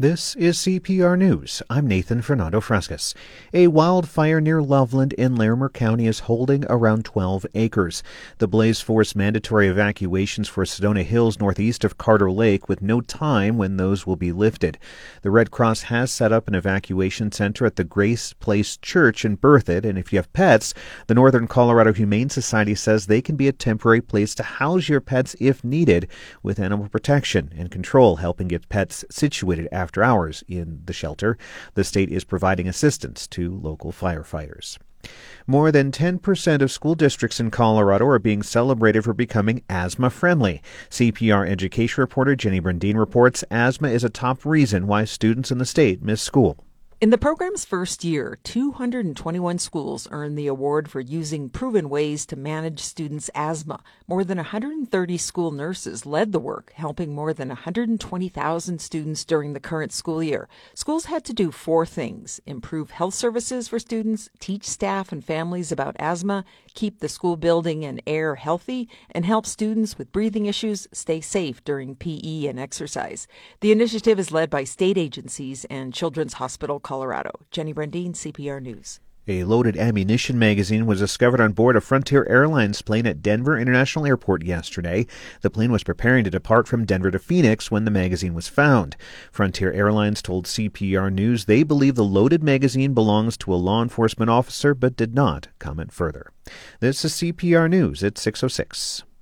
This is CPR News. I'm Nathan Fernando Frescas. A wildfire near Loveland in Larimer County is holding around 12 acres. The blaze forced mandatory evacuations for Sedona Hills northeast of Carter Lake with no time when those will be lifted. The Red Cross has set up an evacuation center at the Grace Place Church in Berthoud, and if you have pets, the Northern Colorado Humane Society says they can be a temporary place to house your pets if needed, with animal protection and control helping get pets situated after hours in the shelter. The state is providing assistance to local firefighters. More than 10% of school districts in Colorado are being celebrated for becoming asthma-friendly. CPR education reporter Jenny Brandine reports asthma is a top reason why students in the state miss school. In the program's first year, 221 schools earned the award for using proven ways to manage students' asthma. More than 130 school nurses led the work, helping more than 120,000 students during the current school year. Schools had to do 4 things: improve health services for students, teach staff and families about asthma, keep the school building and air healthy, and help students with breathing issues stay safe during PE and exercise. The initiative is led by state agencies and Children's Hospital Colorado. Jenny Brandine, CPR News. A loaded ammunition magazine was discovered on board a Frontier Airlines plane at Denver International Airport yesterday. The plane was preparing to depart from Denver to Phoenix when the magazine was found. Frontier Airlines told CPR News they believe the loaded magazine belongs to a law enforcement officer but did not comment further. This is CPR News at 6:06.